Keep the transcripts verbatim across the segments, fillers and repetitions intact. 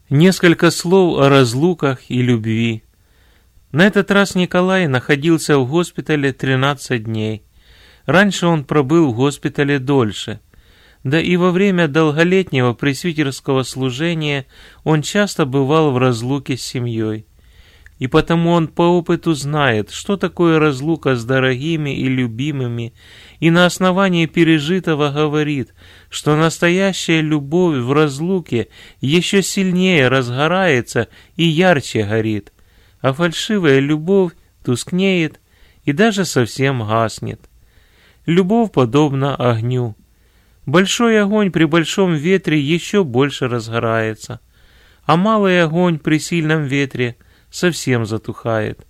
Несколько слов о разлуках и любви. На этот раз Николай находился в госпитале тринадцать дней. Раньше он пробыл в госпитале дольше. Да и во время долголетнего пресвитерского служения он часто бывал в разлуке с семьей. И потому он по опыту знает, что такое разлука с дорогими и любимыми, и на основании пережитого говорит, что настоящая любовь в разлуке еще сильнее разгорается и ярче горит, а фальшивая любовь тускнеет и даже совсем гаснет. Любовь подобна огню. Большой огонь при большом ветре еще больше разгорается, а малый огонь при сильном ветре совсем затухает.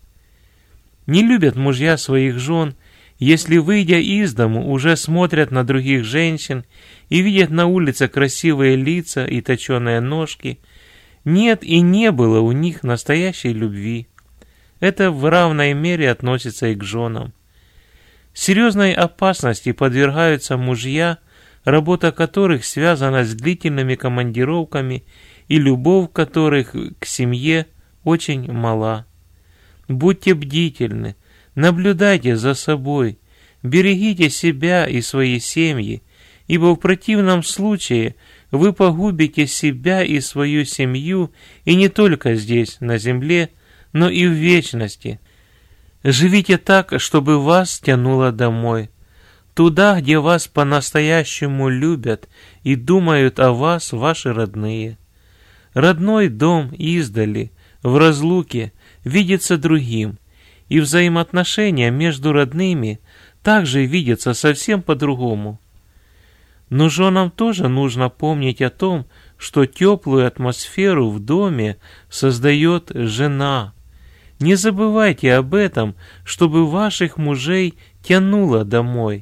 Не любят мужья своих жен, если, выйдя из дому, уже смотрят на других женщин и видят на улице красивые лица и точеные ножки. Нет и не было у них настоящей любви. Это в равной мере относится и к женам. Серьезной опасности подвергаются мужья, работа которых связана с длительными командировками и любовь которых к семье очень мала. Будьте бдительны, наблюдайте за собой, берегите себя и свои семьи, ибо в противном случае вы погубите себя и свою семью и не только здесь, на земле, но и в вечности. Живите так, чтобы вас тянуло домой, туда, где вас по-настоящему любят и думают о вас ваши родные. Родной дом издали, в разлуке, видится другим, и взаимоотношения между родными также видятся совсем по-другому. Но женам тоже нужно помнить о том, что теплую атмосферу в доме создает жена. Не забывайте об этом, чтобы ваших мужей тянуло домой.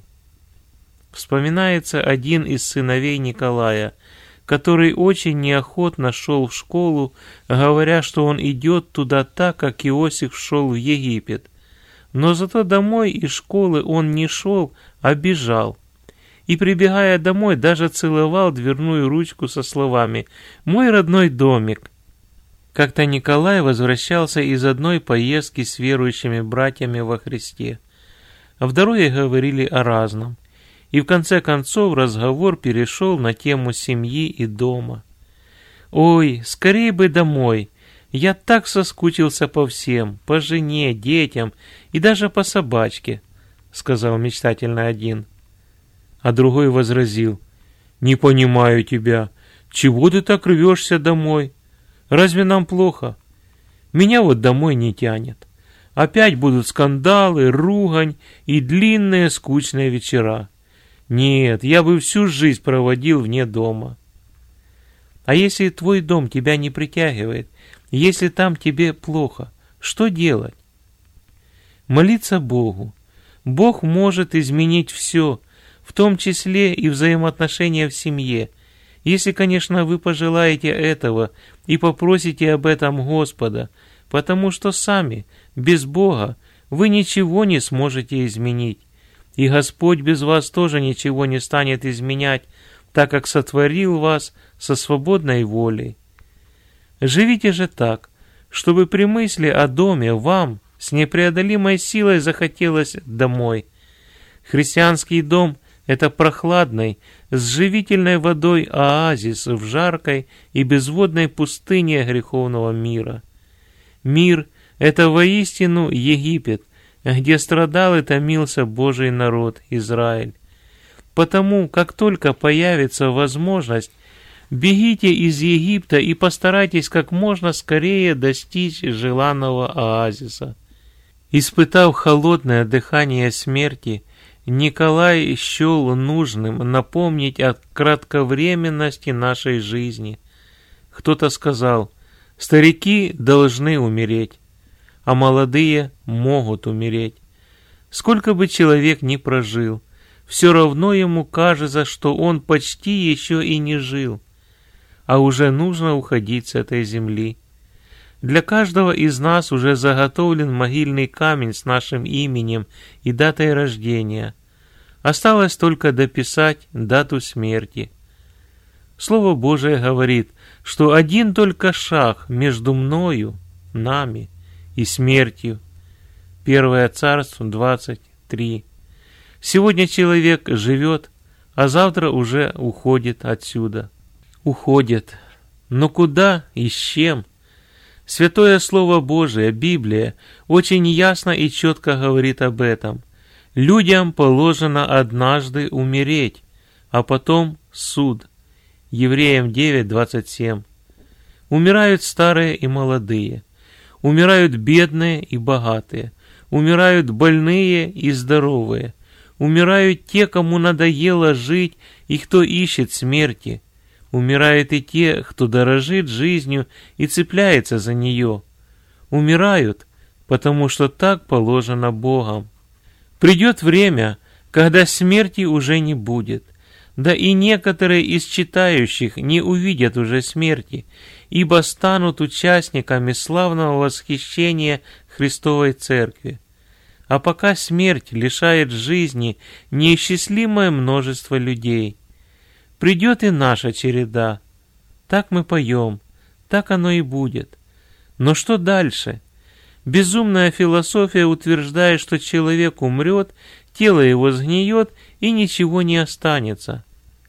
Вспоминается один из сыновей Николая, который очень неохотно шел в школу, говоря, что он идет туда так, как Иосиф шел в Египет. Но зато домой из школы он не шел, а бежал. И, прибегая домой, даже целовал дверную ручку со словами «Мой родной домик». Как-то Николай возвращался из одной поездки с верующими братьями во Христе. А в дороге говорили о разном. И в конце концов разговор перешел на тему семьи и дома. «Ой, скорее бы домой! Я так соскучился по всем, по жене, детям и даже по собачке», — сказал мечтательно один. А другой возразил: «Не понимаю тебя. Чего ты так рвешься домой? Разве нам плохо? Меня вот домой не тянет. Опять будут скандалы, ругань и длинные скучные вечера. Нет, я бы всю жизнь проводил вне дома». А если твой дом тебя не притягивает, если там тебе плохо, что делать? Молиться Богу. Бог может изменить все, в том числе и взаимоотношения в семье, если, конечно, вы пожелаете этого и попросите об этом Господа, потому что сами, без Бога, вы ничего не сможете изменить. И Господь без вас тоже ничего не станет изменять, так как сотворил вас со свободной волей. Живите же так, чтобы при мысли о доме вам с непреодолимой силой захотелось домой. Христианский дом – это прохладный, с живительной водой оазис в жаркой и безводной пустыне греховного мира. Мир – это воистину Египет, где страдал и томился Божий народ Израиль. Потому, как только появится возможность, бегите из Египта и постарайтесь как можно скорее достичь желанного оазиса. Испытав холодное дыхание смерти, Николай счел нужным напомнить о кратковременности нашей жизни. Кто-то сказал: «Старики должны умереть, а молодые могут умереть». Сколько бы человек ни прожил, все равно ему кажется, что он почти еще и не жил, а уже нужно уходить с этой земли. Для каждого из нас уже заготовлен могильный камень с нашим именем и датой рождения. Осталось только дописать дату смерти. Слово Божие говорит, что один только шаг между мною, нами и смертью. Первое Царство двадцать три. Сегодня человек живет, а завтра уже уходит отсюда. Уходит. Но куда и с чем? Святое Слово Божие, Библия, очень ясно и четко говорит об этом. Людям положено однажды умереть, а потом суд. Евреям девять двадцать семь. Умирают старые и молодые. Умирают бедные и богатые. Умирают больные и здоровые. Умирают те, кому надоело жить и кто ищет смерти. Умирают и те, кто дорожит жизнью и цепляется за нее. Умирают, потому что так положено Богом. Придет время, когда смерти уже не будет. Да и некоторые из читающих не увидят уже смерти, ибо станут участниками славного восхищения Христовой Церкви. А пока смерть лишает жизни неисчислимое множество людей. Придет и наша череда. Так мы поем, так оно и будет. Но что дальше? Безумная философия утверждает, что человек умрет, тело его сгниет и ничего не останется.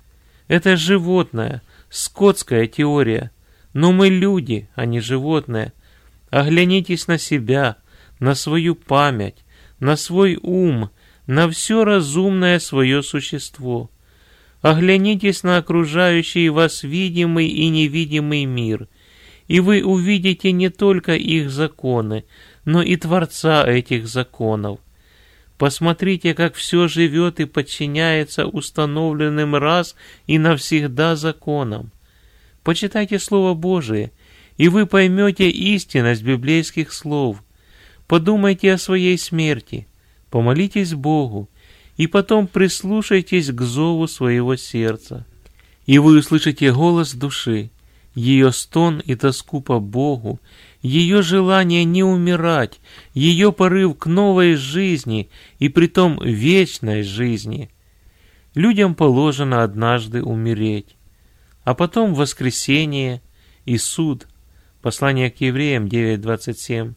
Это животная, скотская теория. Но мы люди, а не животные. Оглянитесь на себя, на свою память, на свой ум, на все разумное свое существо. Оглянитесь на окружающий вас видимый и невидимый мир, и вы увидите не только их законы, но и Творца этих законов. Посмотрите, как все живет и подчиняется установленным раз и навсегда законам. Почитайте Слово Божие, и вы поймете истинность библейских слов. Подумайте о своей смерти, помолитесь Богу, и потом прислушайтесь к зову своего сердца. И вы услышите голос души, ее стон и тоску по Богу, ее желание не умирать, ее порыв к новой жизни и притом вечной жизни. Людям положено однажды умереть, а потом воскресение и суд. Послание к Евреям девять двадцать семь,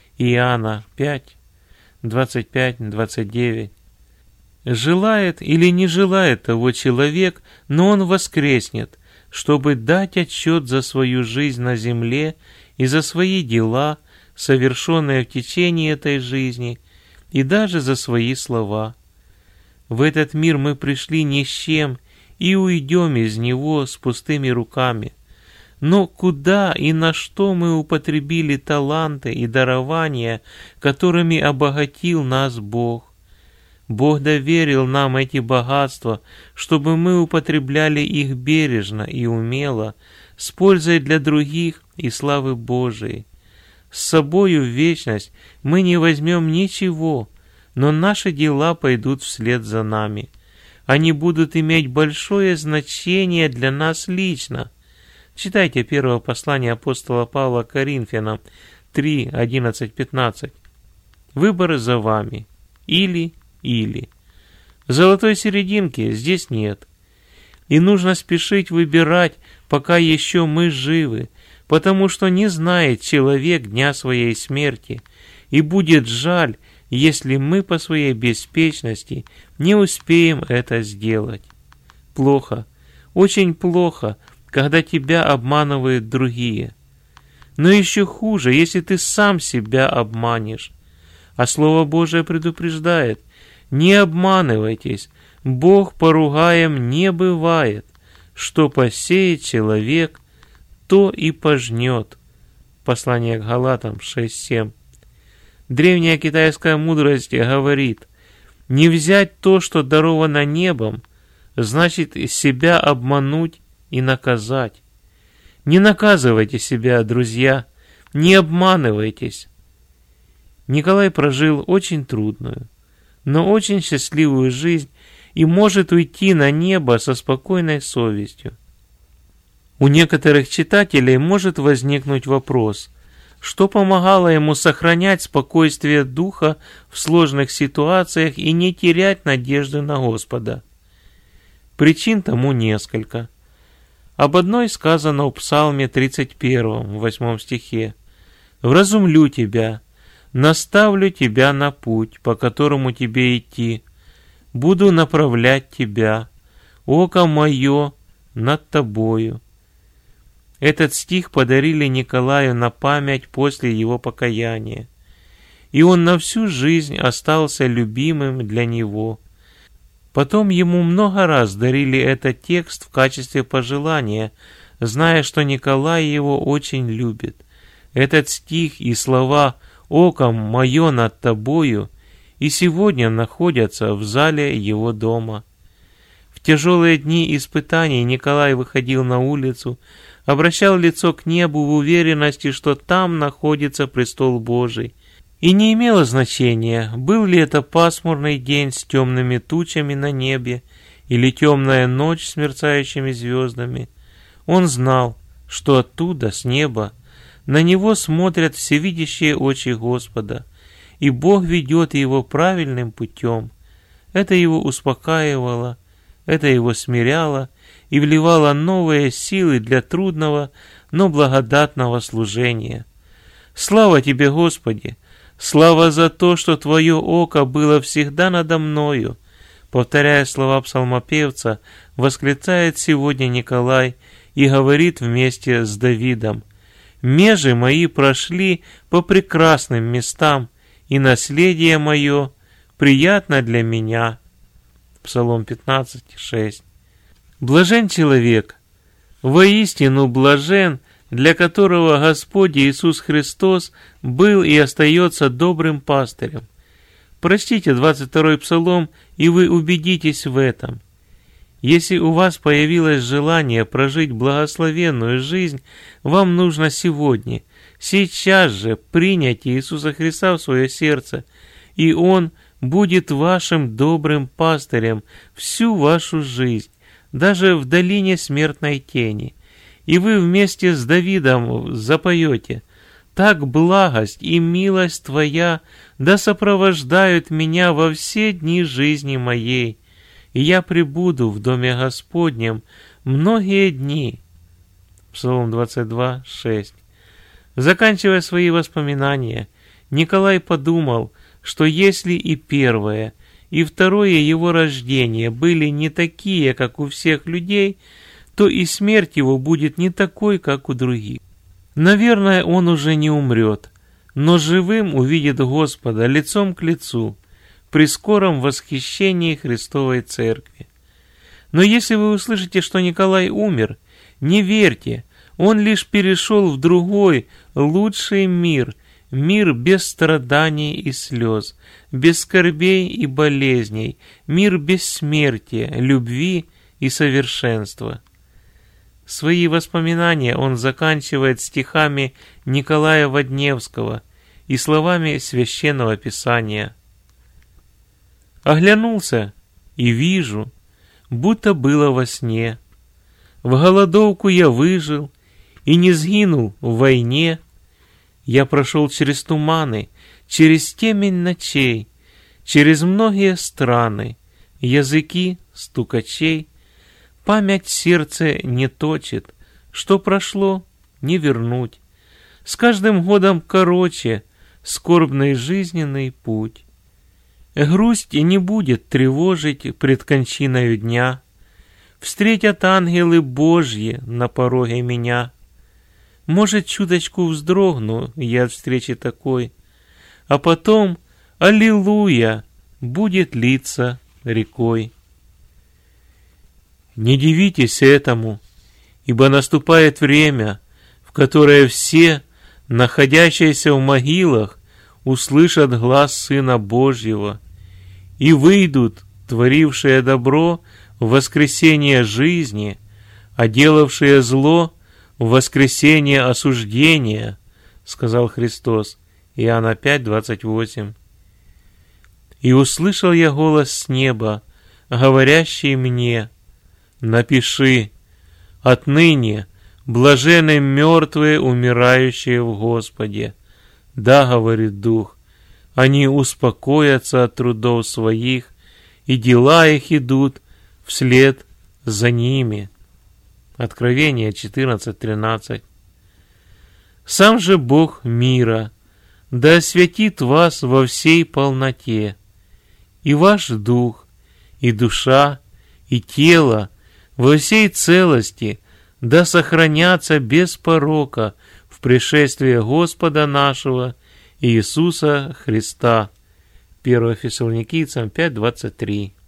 Иоанна пять двадцать пять двадцать девять. Желает или не желает того человек, но он воскреснет, чтобы дать отчет за свою жизнь на земле и за свои дела, совершенные в течение этой жизни, и даже за свои слова. В этот мир мы пришли ни с чем и уйдем из него с пустыми руками. Но куда и на что мы употребили таланты и дарования, которыми обогатил нас Бог? Бог доверил нам эти богатства, чтобы мы употребляли их бережно и умело, с пользой для других и славы Божией. С собою в вечность мы не возьмем ничего, но наши дела пойдут вслед за нами. Они будут иметь большое значение для нас лично. Читайте первое послание апостола Павла к Коринфянам три одиннадцать пятнадцать. Выбор за вами. Или Или. Золотой серединки здесь нет. И нужно спешить выбирать, пока еще мы живы, потому что не знает человек дня своей смерти, и будет жаль, если мы по своей беспечности не успеем это сделать. Плохо, очень плохо, когда тебя обманывают другие. Но еще хуже, если ты сам себя обманешь. А Слово Божие предупреждает: не обманывайтесь, Бог поругаем не бывает. Что посеет человек, то и пожнет. Послание к Галатам шесть семь. Древняя китайская мудрость говорит: не взять то, что даровано небом, значит себя обмануть и наказать. Не наказывайте себя, друзья, не обманывайтесь. Николай прожил очень трудную, но очень счастливую жизнь и может уйти на небо со спокойной совестью. У некоторых читателей может возникнуть вопрос, что помогало ему сохранять спокойствие духа в сложных ситуациях и не терять надежды на Господа. Причин тому несколько. Об одной сказано в Псалме тридцать первом, восьмом стихе. «Вразумлю тебя, наставлю тебя на путь, по которому тебе идти, буду направлять тебя, око мое над тобою». Этот стих подарили Николаю на память после его покаяния, и он на всю жизнь остался любимым для него. Потом ему много раз дарили этот текст в качестве пожелания, зная, что Николай его очень любит. Этот стих и слова «Око мое над тобою» и сегодня находятся в зале его дома. В тяжелые дни испытаний Николай выходил на улицу, обращал лицо к небу в уверенности, что там находится престол Божий. И не имело значения, был ли это пасмурный день с темными тучами на небе или темная ночь с мерцающими звездами. Он знал, что оттуда, с неба, на него смотрят всевидящие очи Господа, и Бог ведет его правильным путем. Это его успокаивало, это его смиряло и вливало новые силы для трудного, но благодатного служения. Слава тебе, Господи! Слава за то, что Твое око было всегда надо мною, повторяя слова псалмопевца, восклицает сегодня Николай и говорит вместе с Давидом: «Межи мои прошли по прекрасным местам, и наследие мое приятно для меня». Псалом пятнадцать, шесть. Блажен человек, воистину блажен, для которого Господь Иисус Христос был и остается добрым пастырем. Прочтите двадцать второй Псалом, и вы убедитесь в этом. Если у вас появилось желание прожить благословенную жизнь, вам нужно сегодня, сейчас же принять Иисуса Христа в свое сердце, и Он будет вашим добрым пастырем всю вашу жизнь, даже в долине смертной тени. И вы вместе с Давидом запоете: «Так благость и милость Твоя да сопровождают меня во все дни жизни моей, и я пребуду в доме Господнем многие дни». Псалом двадцать два, шесть. Заканчивая свои воспоминания, Николай подумал, что если и первое, и второе его рождение были не такие, как у всех людей, то и смерть его будет не такой, как у других. Наверное, он уже не умрет, но живым увидит Господа лицом к лицу при скором восхищении Христовой Церкви. Но если вы услышите, что Николай умер, не верьте, он лишь перешел в другой, лучший мир, мир без страданий и слез, без скорбей и болезней, мир бессмертия, любви и совершенства. Свои воспоминания он заканчивает стихами Николая Водневского и словами Священного Писания. «Оглянулся и вижу, будто было во сне. В голодовку я выжил и не сгинул в войне. Я прошел через туманы, через темень ночей, через многие страны, языки стукачей. Память сердце не точит, что прошло, не вернуть. С каждым годом короче скорбный жизненный путь. Грусть не будет тревожить пред кончиною дня. Встретят ангелы Божьи на пороге меня. Может, чуточку вздрогну я от встречи такой, а потом, аллилуйя, будет литься рекой. Не дивитесь этому, ибо наступает время, в которое все, находящиеся в могилах, услышат глас Сына Божьего и выйдут, творившие добро, в воскресение жизни, а делавшие зло в воскресение осуждения, сказал Христос. Иоанна пять, двадцать восемь. И услышал я голос с неба, говорящий мне: напиши, отныне блаженны мертвые, умирающие в Господе. Да, говорит Дух, они успокоятся от трудов своих, и дела их идут вслед за ними. Откровение четырнадцать тринадцать. Сам же Бог мира да освятит вас во всей полноте, и ваш дух, и душа, и тело во всей целости да сохранятся без порока в пришествии Господа нашего Иисуса Христа. первое Фессалоникийцам пять двадцать три.